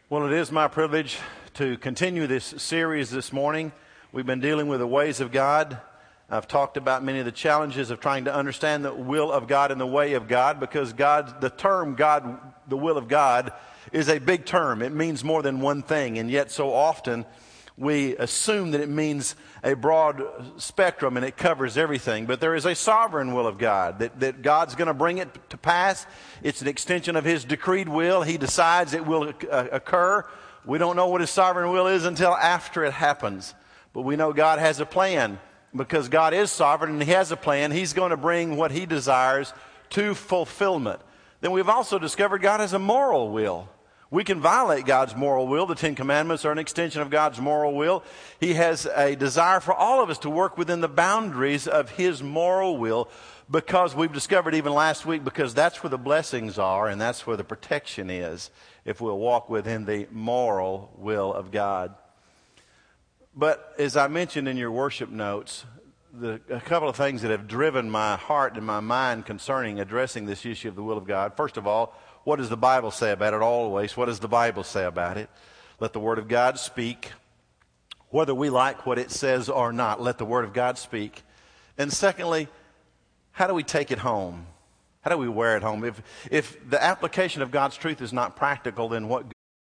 Well, it is my privilege to continue this series this morning. We've been dealing with the ways of God. I've talked about many of the challenges of trying to understand the will of God and the way of God, because the term God, the will of God, is a big term. It means more than one thing, and yet so often we assume that it means a broad spectrum and it covers everything. But there is a sovereign will of God, that God's going to bring it to pass. It's an extension of His decreed will. He decides it will occur. We don't know what His sovereign will is until after it happens. But we know God has a plan. Because God is sovereign and He has a plan, He's going to bring what He desires to fulfillment. Then we've also discovered God has a moral will. We can violate God's moral will. The Ten Commandments are an extension of God's moral will. He has a desire for all of us to work within the boundaries of His moral will, because we've discovered even last week, because that's where the blessings are and that's where the protection is, if we'll walk within the moral will of God. But as I mentioned in your worship notes, a couple of things that have driven my heart and my mind concerning addressing this issue of the will of God. First of all, what does the Bible say about it always? What does the Bible say about it? Let the Word of God speak. Whether we like what it says or not, let the Word of God speak. And secondly, how do we take it home? How do we wear it home? If the application of God's truth is not practical, then what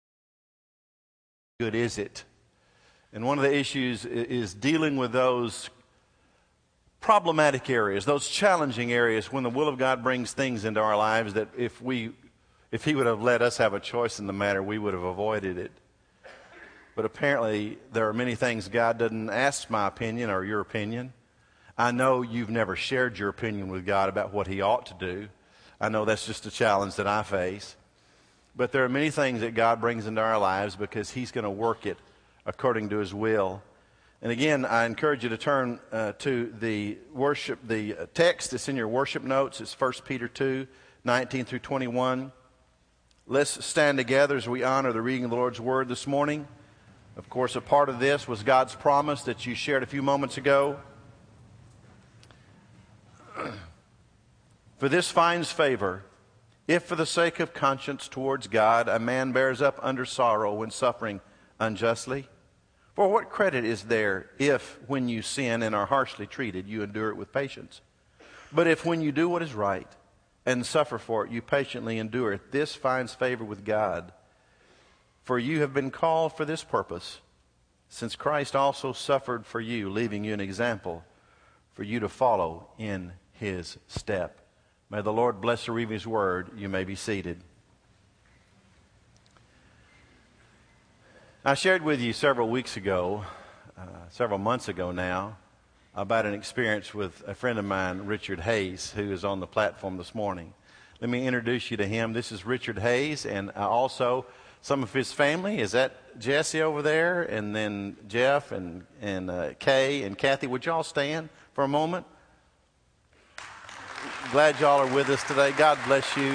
good is it? And one of the issues is dealing with those problematic areas, those challenging areas when the will of God brings things into our lives that if He would have let us have a choice in the matter, we would have avoided it. But apparently there are many things God doesn't ask my opinion or your opinion. I know you've never shared your opinion with God about what He ought to do. I know that's just a challenge that I face. But there are many things that God brings into our lives because He's going to work it according to His will. And again, I encourage you to turn to the text that's in your worship notes. It's 1 Peter 2, 19 through 21. Let's stand together as we honor the reading of the Lord's Word this morning. Of course, a part of this was God's promise that you shared a few moments ago. For this finds favor, if for the sake of conscience towards God a man bears up under sorrow when suffering unjustly. For what credit is there if, when you sin and are harshly treated, you endure it with patience? But if when you do what is right and suffer for it, you patiently endure it, this finds favor with God. For you have been called for this purpose, since Christ also suffered for you, leaving you an example for you to follow in His step. May the Lord bless the reading of His Word. You may be seated. I shared with you several months ago now, about an experience with a friend of mine, Richard Hayes, who is on the platform this morning. Let me introduce you to him. This is Richard Hayes, and also some of his family. Is that Jesse over there? And then Jeff and Kay and Kathy. Would y'all stand for a moment? Glad y'all are with us today. God bless you.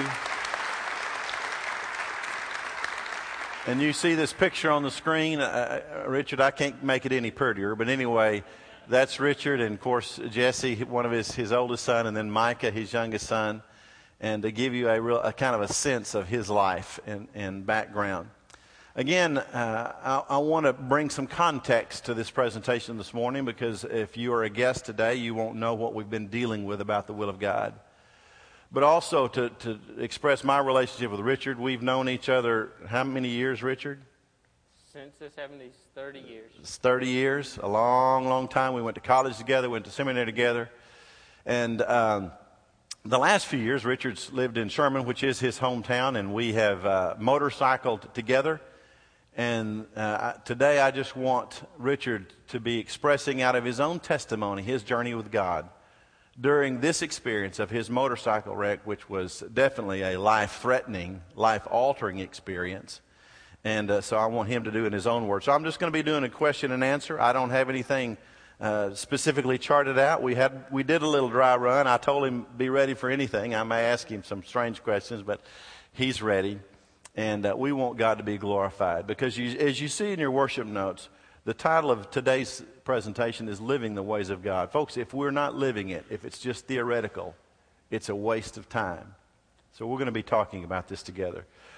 And you see this picture on the screen. Richard, I can't make it any prettier, but anyway, that's Richard, and of course Jesse, one of his oldest son, and then Micah, his youngest son, and to give you a kind of a sense of his life and background. Again, I want to bring some context to this presentation this morning, because if you are a guest today, you won't know what we've been dealing with about the will of God. But also to express my relationship with Richard. We've known each other how many years, Richard? Since the 70s, 30 years. It's 30 years, a long, long time. We went to college together, went to seminary together. And the last few years, Richard's lived in Sherman, which is his hometown, and we have motorcycled together. And today I just want Richard to be expressing out of his own testimony his journey with God during this experience of his motorcycle wreck, which was definitely a life-threatening, life-altering experience. And so I want him to do it in his own words. So I'm just going to be doing a question and answer. I don't have anything specifically charted out. We did a little dry run. I told him be ready for anything. I may ask him some strange questions, but he's ready. And we want God to be glorified. Because as you see in your worship notes, the title of today's presentation is Living the Ways of God. Folks, if we're not living it, if it's just theoretical, it's a waste of time. So we're going to be talking about this together.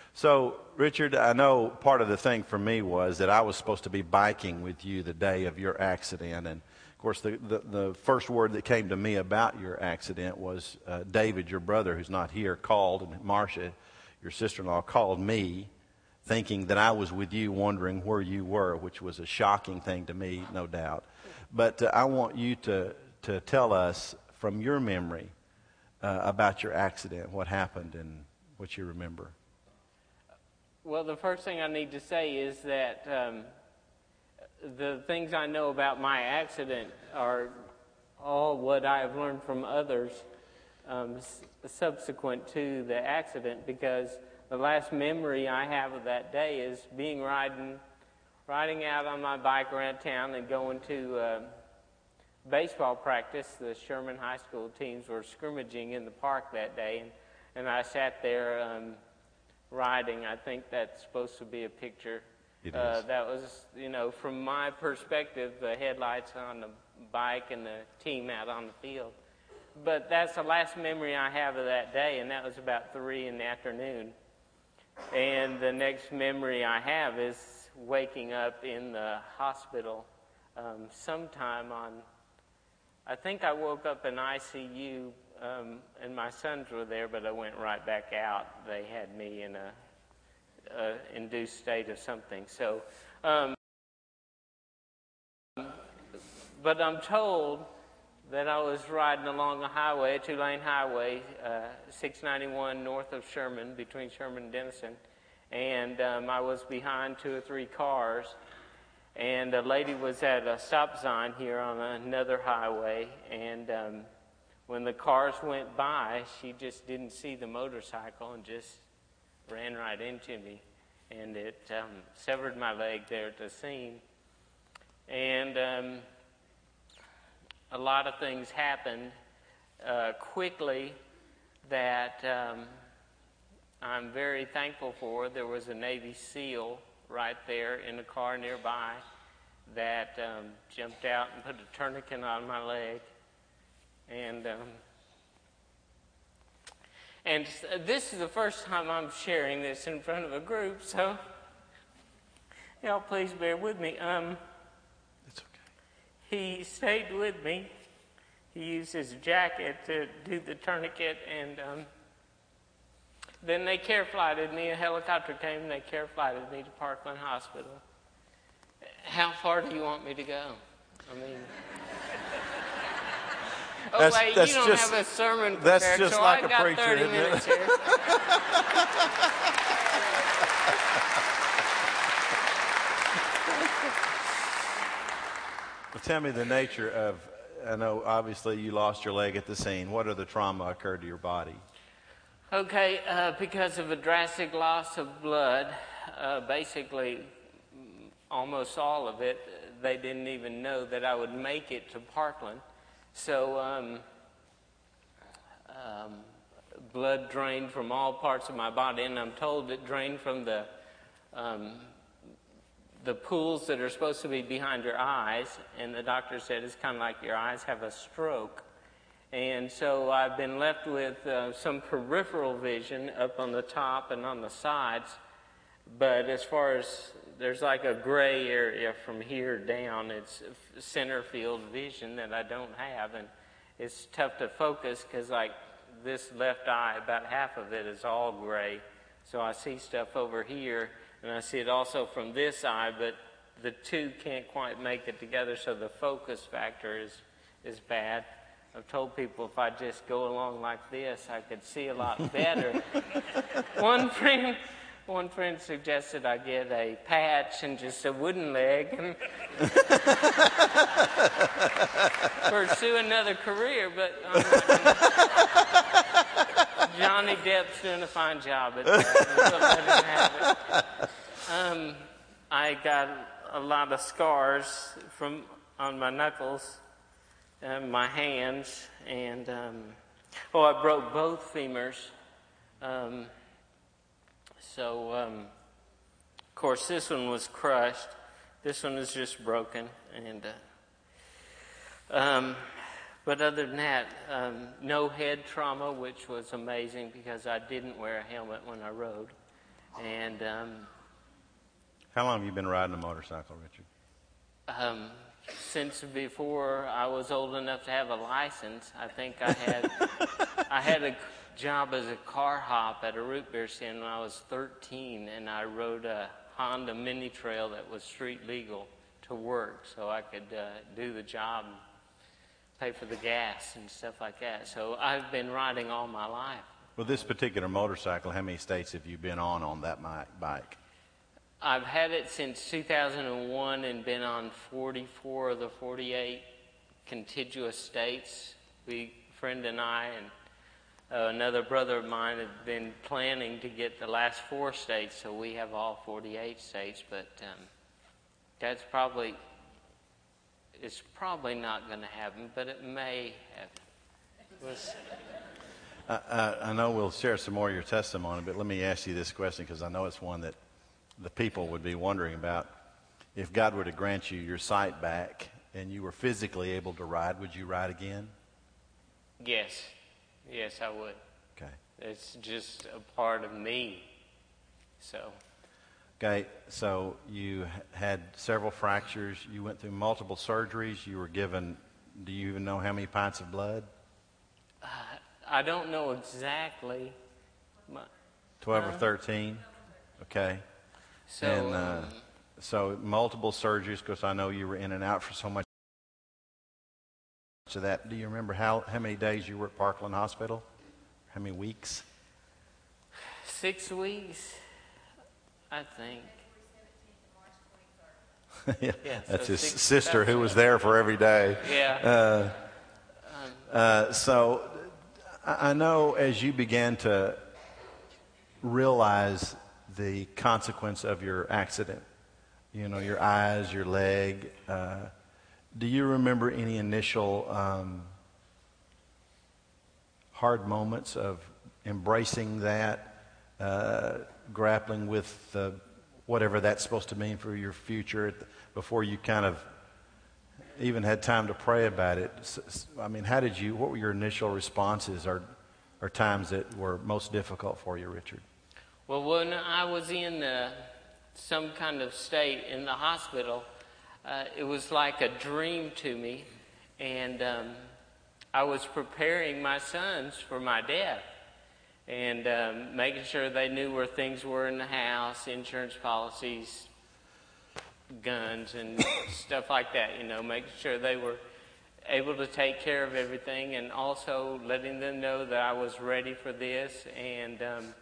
So, Richard, I know part of the thing for me was that I was supposed to be biking with you the day of your accident. And, of course, the first word that came to me about your accident was David, your brother, who's not here, called, and Marcia, your sister-in-law, called me thinking that I was with you, wondering where you were, which was a shocking thing to me, no doubt. But I want you to tell us from your memory about your accident, what happened and what you remember. Well, the first thing I need to say is that the things I know about my accident are all what I have learned from others subsequent to the accident, because the last memory I have of that day is riding out on my bike around town and going to baseball practice. The Sherman High School teams were scrimmaging in the park that day, and I sat there riding. I think that's supposed to be a picture. It is. That was, from my perspective, the headlights on the bike and the team out on the field. But that's the last memory I have of that day, and that was about 3 p.m. And the next memory I have is waking up in the hospital sometime I think I woke up in ICU, and my sons were there, but I went right back out. They had me in a induced state of something. So, but I'm told that I was riding along a highway, a 2-lane highway, 691 north of Sherman, between Sherman and Denison, and I was behind 2 or 3 cars, and a lady was at a stop sign here on another highway, and when the cars went by, she just didn't see the motorcycle and just ran right into me, and it severed my leg there at the scene. And a lot of things happened quickly that I'm very thankful for. There was a Navy SEAL right there in a car nearby that jumped out and put a tourniquet on my leg. And this is the first time I'm sharing this in front of a group, so y'all please bear with me. It's okay. He stayed with me. He used his jacket to do the tourniquet, and then they care flighted me. A helicopter came and they care flighted me to Parkland Hospital. How far do you want me to go? I mean... Oh, wait, you don't have a sermon prepared, that's just so like I got preacher, 30 isn't minutes it? here. Well, tell me the nature of, I know obviously you lost your leg at the scene. What other trauma occurred to your body? Okay, because of a drastic loss of blood, basically almost all of it, they didn't even know that I would make it to Parkland. So blood drained from all parts of my body, and I'm told it drained from the pools that are supposed to be behind your eyes, and the doctor said it's kind of like your eyes have a stroke. And so I've been left with some peripheral vision up on the top and on the sides, but as far as there's like a gray area from here down, it's center field vision that I don't have, and it's tough to focus because like this left eye, about half of it is all gray, so I see stuff over here, and I see it also from this eye, but the two can't quite make it together, so the focus factor is bad. I've told people if I just go along like this, I could see a lot better. One friend suggested I get a patch and just a wooden leg and pursue another career, but I'm not gonna. Johnny Depp's doing a fine job at that. I got a lot of scars on my knuckles and my hands, and I broke both femurs. Of course, this one was crushed. This one is just broken, and but other than that, no head trauma, which was amazing because I didn't wear a helmet when I rode. And How long have you been riding a motorcycle, Richard? since before I was old enough to have a license. I think I had a job as a car hop at a root beer stand when I was 13, and I rode a Honda Mini Trail that was street legal to work, so I could do the job and pay for the gas and stuff like that. So I've been riding all my life. Well, this particular motorcycle, how many states have you been on that bike? I've had it since 2001 and been on 44 of the 48 contiguous states. A friend and I and another brother of mine have been planning to get the last 4 states, so we have all 48 states. But it's probably not going to happen, but it may happen. We'll see. I know we'll share some more of your testimony, but let me ask you this question, because I know it's one that the people would be wondering about. If God were to grant you your sight back and you were physically able to ride, would you ride again? Yes. Yes, I would. Okay. It's just a part of me. Okay, so you had several fractures. You went through multiple surgeries. You were given, do you even know how many pints of blood? I don't know exactly. 12 or 13? Okay. So multiple surgeries, because I know you were in and out for so much of that. Do you remember how many days you were at Parkland Hospital? How many weeks? 6 weeks, I think. Yeah, that's his sister who was there for every day. Yeah. So I know as you began to realize the consequence of your accident, you know, your eyes, your leg, do you remember any initial hard moments of embracing that, grappling with whatever that's supposed to mean for your future before you kind of even had time to pray about it? I mean, what were your initial responses or times that were most difficult for you, Richard? Well, when I was in some kind of state in the hospital, it was like a dream to me, and I was preparing my sons for my death and making sure they knew where things were in the house, insurance policies, guns, and stuff like that, you know, making sure they were able to take care of everything, and also letting them know that I was ready for this, and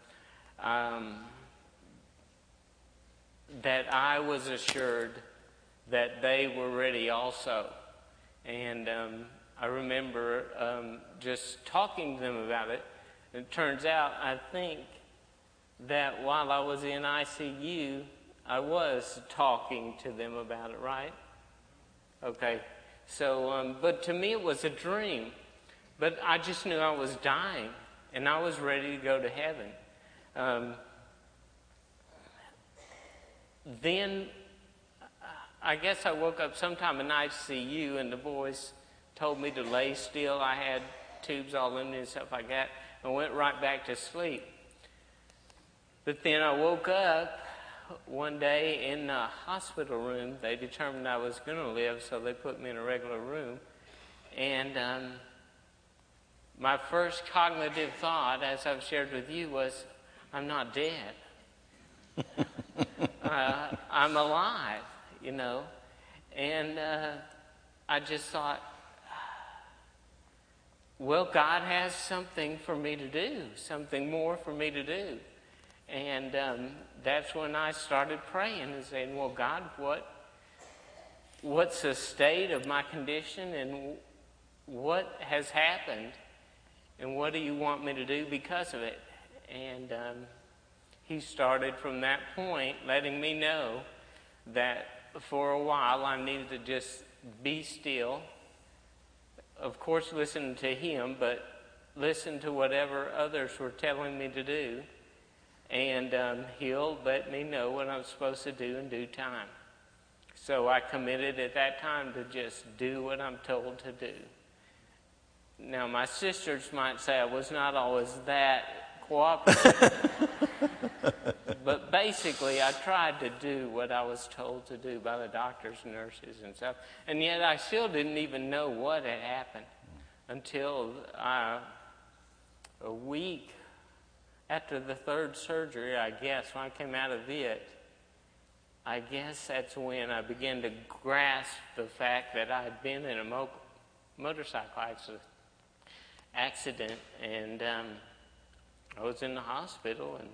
that I was assured that they were ready also. And I remember just talking to them about it. It turns out, I think, that while I was in ICU, I was talking to them about it, right? Okay. So, but to me it was a dream. But I just knew I was dying, and I was ready to go to heaven. Then I guess I woke up sometime in ICU, and the boys told me to lay still. I had tubes all in me and stuff like that. I went right back to sleep. But then I woke up one day in the hospital room. They determined I was going to live, so they put me in a regular room. And my first cognitive thought, as I've shared with you, was, I'm not dead. I'm alive, you know. And I just thought, well, God has something for me to do, something more for me to do. And that's when I started praying and saying, well, God, what's the state of my condition, and what has happened, and what do you want me to do because of it? And he started from that point letting me know that for a while I needed to just be still. Of course, listen to him, but listen to whatever others were telling me to do. And he'll let me know what I'm supposed to do in due time. So I committed at that time to just do what I'm told to do. Now, my sisters might say I was not always that cooperative. But But basically, I tried to do what I was told to do by the doctors and nurses and stuff. And yet I still didn't even know what had happened until a week after the third surgery, I guess, when I came out of it. I guess that's when I began to grasp the fact that I had been in a motorcycle accident, and I was in the hospital, and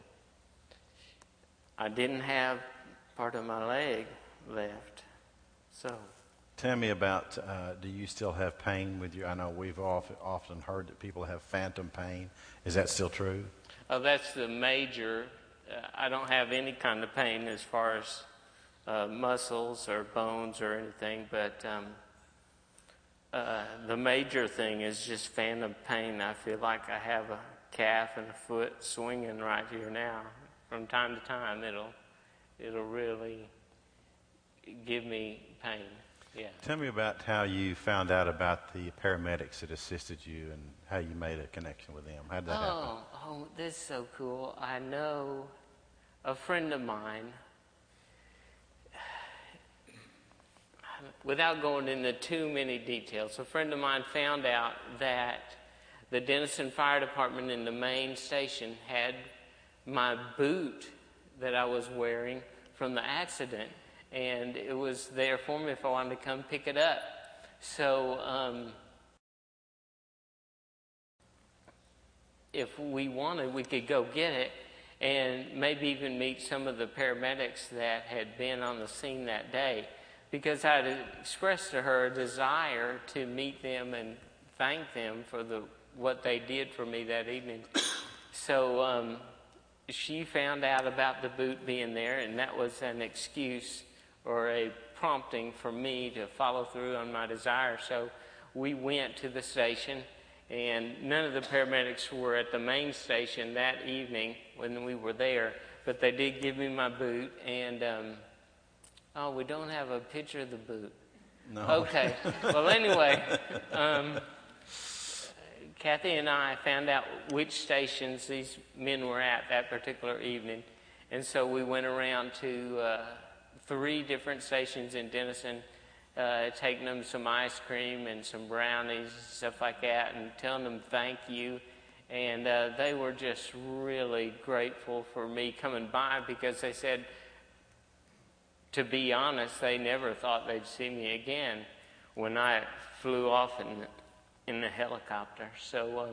I didn't have part of my leg left. So, tell me about, do you still have pain with you? I know we've often heard that people have phantom pain. Is that still true? Oh, that's the major. I don't have any kind of pain as far as muscles or bones or anything, but the major thing is just phantom pain. I feel like I have a calf and a foot swinging right here now. From time to time, it'll really give me pain. Yeah. Tell me about how you found out about the paramedics that assisted you and how you made a connection with them. How did that happen? Oh, this is so cool. I know a friend of mine, without going into too many details, a friend of mine found out that the Denison Fire Department in the main station had my boot that I was wearing from the accident, and it was there for me if I wanted to come pick it up. So if we wanted, we could go get it and maybe even meet some of the paramedics that had been on the scene that day, because I had expressed to her a desire to meet them and thank them for what they did for me that evening. So she found out about the boot being there, and that was an excuse or a prompting for me to follow through on my desire. So we went to the station, and none of the paramedics were at the main station that evening when we were there, but they did give me my boot, and we don't have a picture of the boot. No. Okay. Well, anyway, Kathy and I found out which stations these men were at that particular evening, and so we went around to 3 different stations in Denison, taking them some ice cream and some brownies and stuff like that, and telling them thank you. And they were just really grateful for me coming by, because they said, to be honest, they never thought they'd see me again when I flew off in the helicopter. So,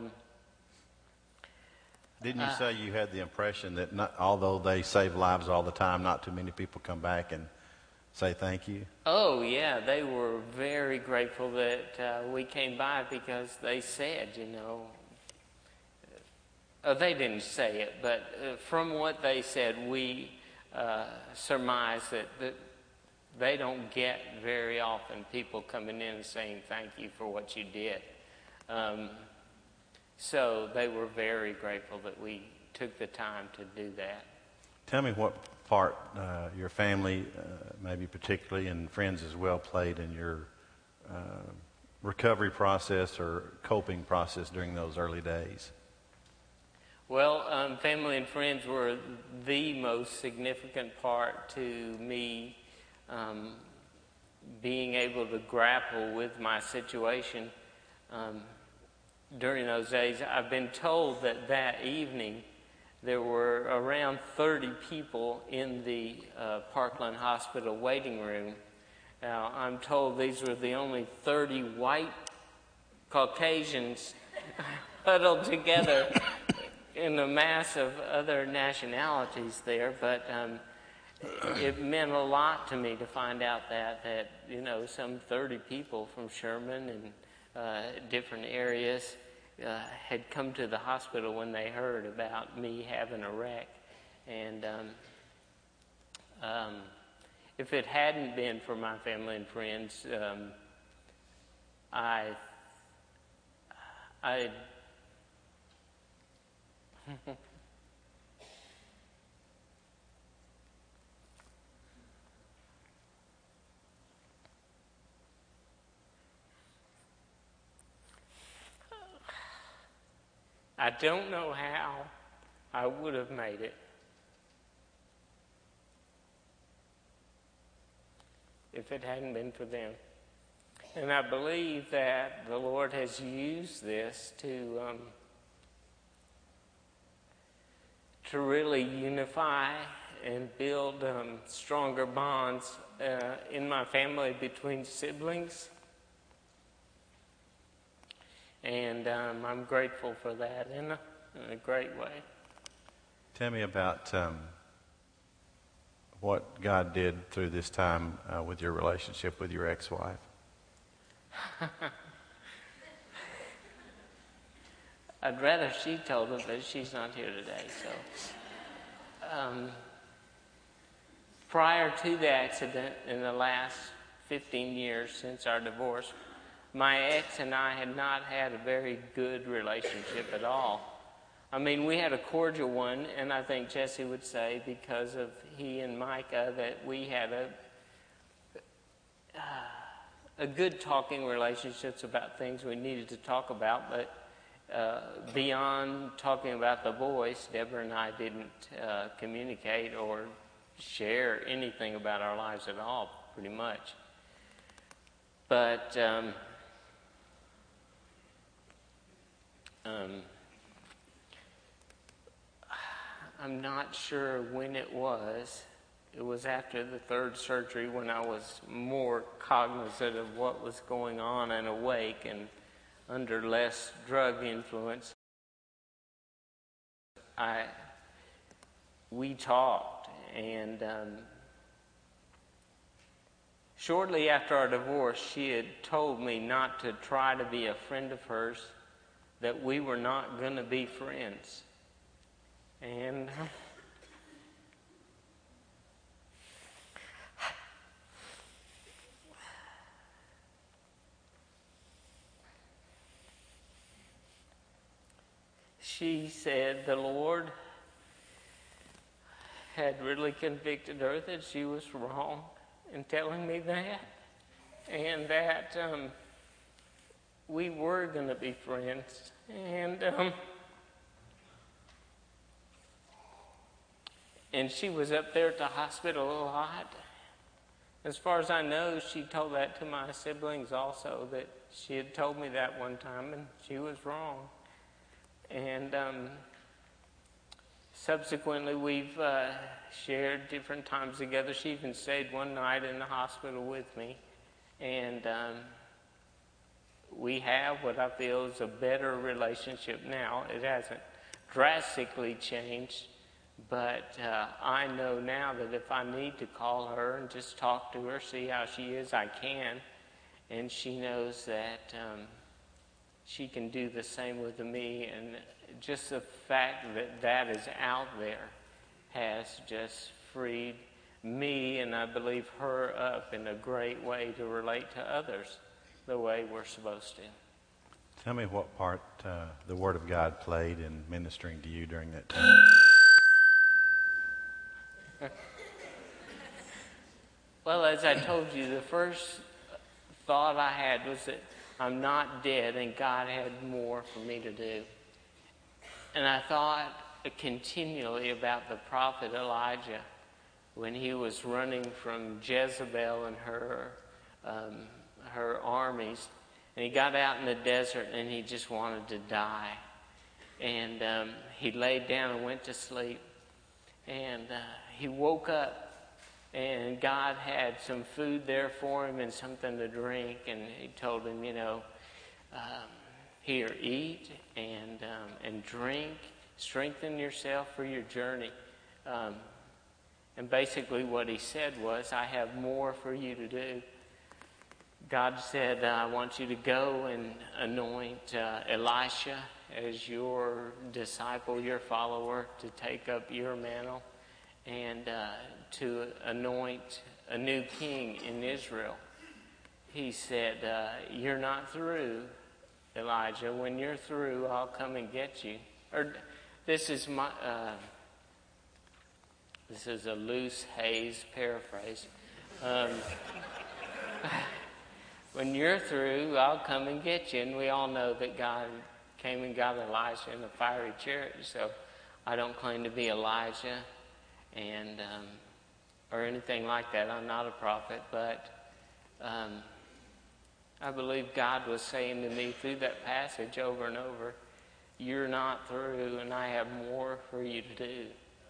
didn't you say you had the impression that although they save lives all the time, not too many people come back and say thank you? Oh, yeah, they were very grateful that we came by, because they said, they didn't say it, but from what they said, we surmised that they don't get very often people coming in and saying thank you for what you did. So they were very grateful that we took the time to do that. Tell me what part your family, maybe particularly, and friends as well, played in your recovery process or coping process during those early days. Well, family and friends were the most significant part to me being able to grapple with my situation during those days. I've been told that evening there were around 30 people in the Parkland Hospital waiting room. Now, I'm told these were the only 30 white Caucasians huddled together in a mass of other nationalities there, but it meant a lot to me to find out that some 30 people from Sherman and different areas had come to the hospital when they heard about me having a wreck. And if it hadn't been for my family and friends, I don't know how I would have made it. if it hadn't been for them. And I believe that the Lord has used this to really unify and build stronger bonds in my family between siblings. And I'm grateful for that in a great way. Tell me about what God did through this time with your relationship with your ex-wife. I'd rather she told it, but she's not here today. So, prior to the accident, in the last 15 years since our divorce, my ex and I had not had a very good relationship at all. I mean, we had a cordial one, and I think Jesse would say, because of he and Micah, that we had a good talking relationships about things we needed to talk about, but beyond talking about the boys, Deborah and I didn't communicate or share anything about our lives at all, pretty much. But I'm not sure when it was. It was after the third surgery when I was more cognizant of what was going on and awake and under less drug influence. We talked, and shortly after our divorce, she had told me not to try to be a friend of hers, that we were not going to be friends. And she said the Lord had really convicted her that she was wrong in telling me that, and that we were going to be friends. And she was up there at the hospital a lot. As far as I know, she told that to my siblings also, that she had told me that one time and she was wrong. And subsequently, we've shared different times together. She even stayed one night in the hospital with me. And we have what I feel is a better relationship now. It hasn't drastically changed. But I know now that if I need to call her and just talk to her, see how she is, I can. And she knows that she can do the same with me. And just the fact that that is out there has just freed me, and I believe her, up in a great way to relate to others the way we're supposed to. Tell me what part the Word of God played in ministering to you during that time. Well, as I told you, the first thought I had was that I'm not dead and God had more for me to do. And I thought continually about the prophet Elijah when he was running from Jezebel and her armies. And he got out in the desert and he just wanted to die. And he laid down and went to sleep. And he woke up. And God had some food there for him and something to drink. And he told him, here, eat and drink. Strengthen yourself for your journey. And basically what he said was, I have more for you to do. God said, I want you to go and anoint Elisha as your disciple, your follower, to take up your mantle. And to anoint a new king in Israel. He said, you're not through, Elijah. When you're through, I'll come and get you. Or this is a loose Hayes paraphrase. When you're through, I'll come and get you. And we all know that God came and got Elijah in a fiery chariot. So I don't claim to be Elijah and or anything like that. I'm not a prophet, but I believe God was saying to me through that passage over and over, you're not through, and I have more for you to do.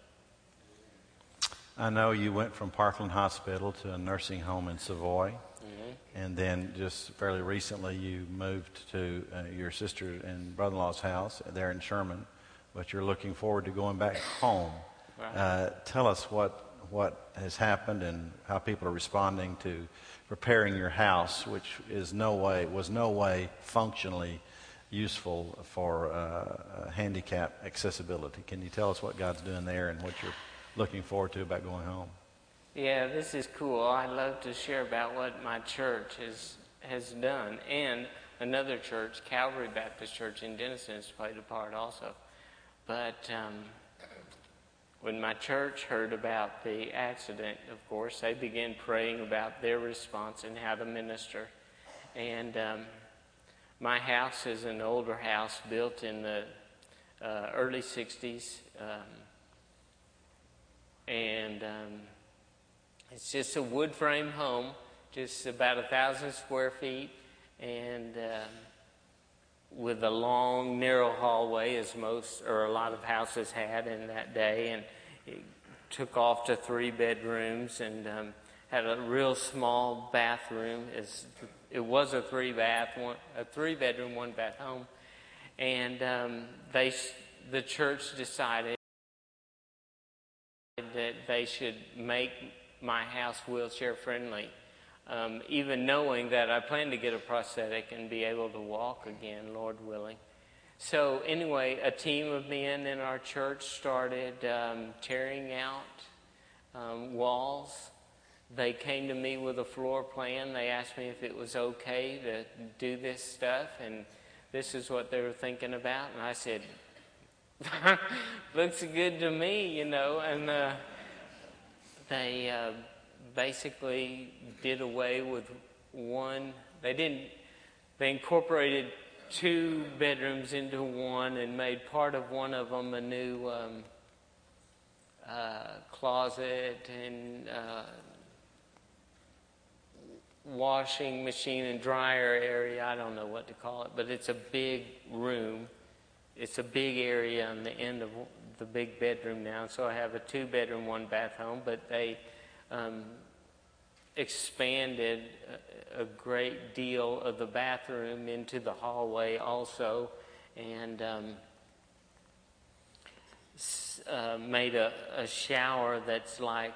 I know you went from Parkland Hospital to a nursing home in Savoy, and then just fairly recently you moved to your sister and brother-in-law's house there in Sherman, but you're looking forward to going back home. Right. Tell us what has happened and how people are responding to preparing your house, which was no way functionally useful for handicap accessibility. Can you tell us what God's doing there and what you're looking forward to about going home? Yeah, this is cool. I love to share about what my church has done. And another church, Calvary Baptist Church in Denison, has played a part also. But when my church heard about the accident, of course, they began praying about their response and how to minister. And my house is an older house built in the early 60s. It's just a wood frame home, just about 1,000 square feet, and with a long, narrow hallway, as most or a lot of houses had in that day, and it took off to 3 bedrooms and had a real small bathroom. It was a 3-bedroom, 1-bath home, and the church decided that they should make my house wheelchair friendly, even knowing that I plan to get a prosthetic and be able to walk again, Lord willing. So anyway, a team of men in our church started tearing out walls. They came to me with a floor plan. They asked me if it was okay to do this stuff, and this is what they were thinking about. And I said, looks good to me, and they basically did away with one. They incorporated 2 bedrooms into one and made part of one of them a new closet and washing machine and dryer area. I don't know what to call it, but it's a big room. It's a big area on the end of the big bedroom now. So I have a 2-bedroom, 1-bath home, but they expanded a great deal of the bathroom into the hallway also, and made a shower that's like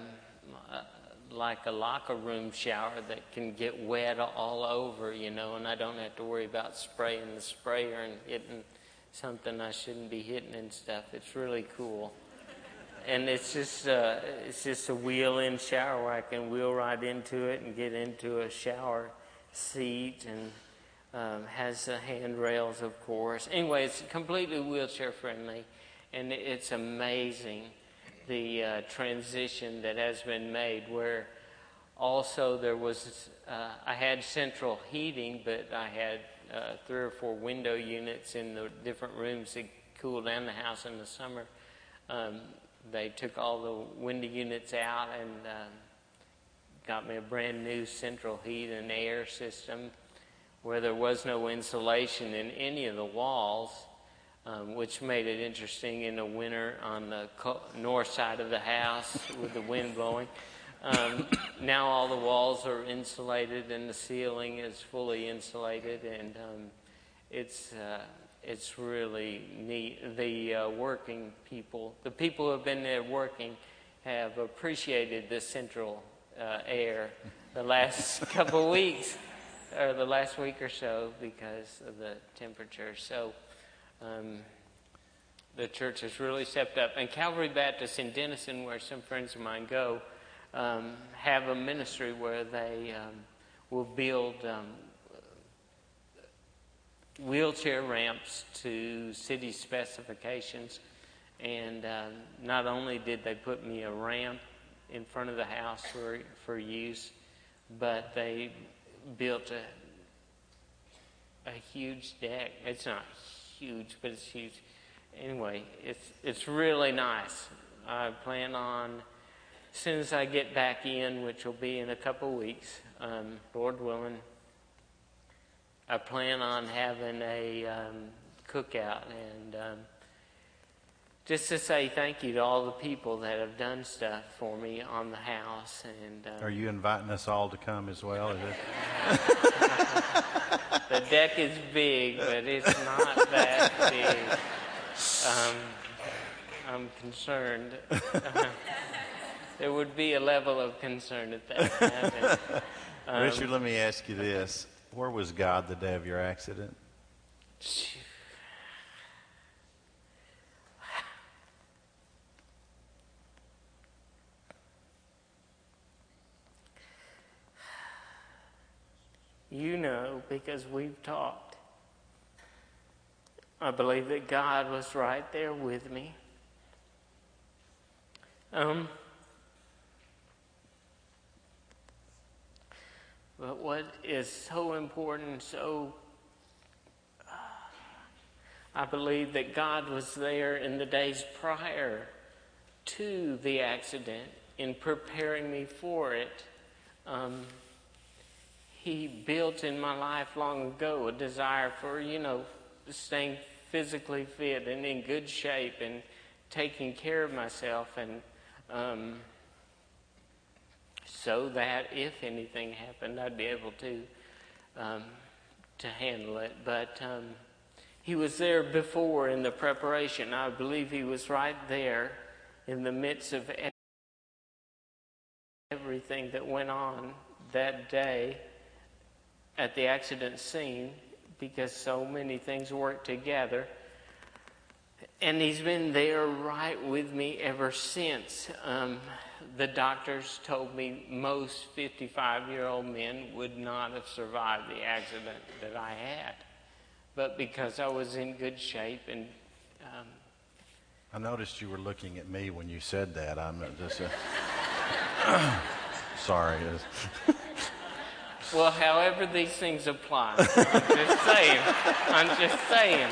a locker room shower that can get wet all over, and I don't have to worry about spraying the sprayer and hitting something I shouldn't be hitting and stuff. It's really cool. And it's just a wheel-in shower where I can wheel right into it and get into a shower seat, and has the handrails, of course. Anyway, it's completely wheelchair friendly, and it's amazing the transition that has been made, where also there was, I had central heating, but I had 3 or 4 window units in the different rooms that cool down the house in the summer. They took all the window units out and got me a brand new central heat and air system where there was no insulation in any of the walls, which made it interesting in the winter on the north side of the house with the wind blowing. Now all the walls are insulated and the ceiling is fully insulated, and it's really neat. The working people, the people who have been there working, have appreciated the central air the last couple of weeks, or the last week or so, because of the temperature. So the church has really stepped up. And Calvary Baptist in Denison, where some friends of mine go, have a ministry where they will build wheelchair ramps to city specifications. And not only did they put me a ramp in front of the house for use, but they built a huge deck. It's not huge, but it's huge. Anyway, it's really nice. I plan on as soon as I get back in, which will be in a couple weeks, Lord willing, I plan on having a cookout, and just to say thank you to all the people that have done stuff for me on the house. And Are you inviting us all to come as well? Is it? The deck is big, but it's not that big. I'm concerned. There would be a level of concern at that happened. Richard, let me ask you this. Where was God the day of your accident? You know, because we've talked. I believe that God was right there with me. But what is so important, I believe that God was there in the days prior to the accident in preparing me for it. He built in my life long ago a desire for, staying physically fit and in good shape and taking care of myself, and so that if anything happened, I'd be able to handle it. But he was there before in the preparation. I believe he was right there in the midst of everything that went on that day at the accident scene, because so many things work together. And he's been there right with me ever since. The doctors told me most 55-year-old men would not have survived the accident that I had. But because I was in good shape and... I noticed you were looking at me when you said that. I'm not just... Sorry. Well, however these things apply. I'm just saying.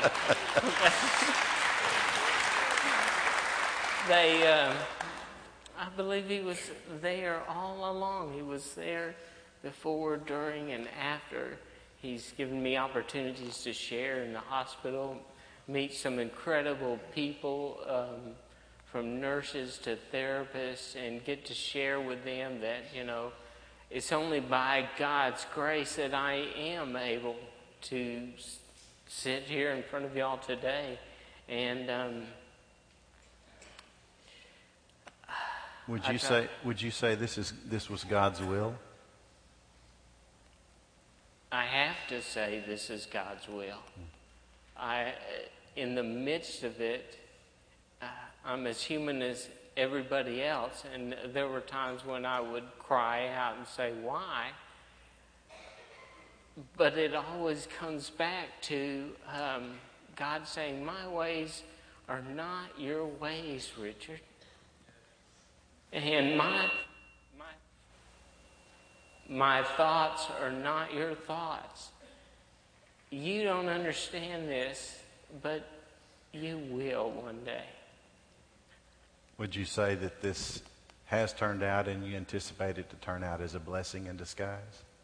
I believe he was there all along. He was there before, during, and after. He's given me opportunities to share in the hospital, meet some incredible people, from nurses to therapists, and get to share with them that, it's only by God's grace that I am able to sit here in front of y'all today. And would you say this was God's will? I have to say this is God's will. In the midst of it, I'm as human as everybody else, and there were times when I would cry out and say, why? But it always comes back to God saying, my ways are not your ways, Richard. And my thoughts are not your thoughts. You don't understand this, but you will one day. Would you say that this has turned out and you anticipate it to turn out as a blessing in disguise?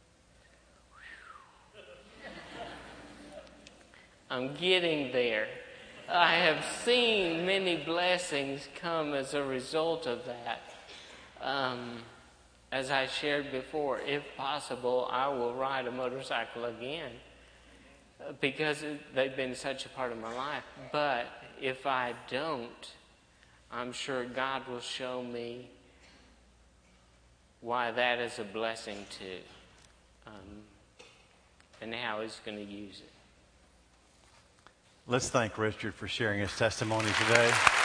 I'm getting there. I have seen many blessings come as a result of that. As I shared before, if possible, I will ride a motorcycle again because they've been such a part of my life. But if I don't, I'm sure God will show me why that is a blessing too, and how He's going to use it. Let's thank Richard for sharing his testimony today.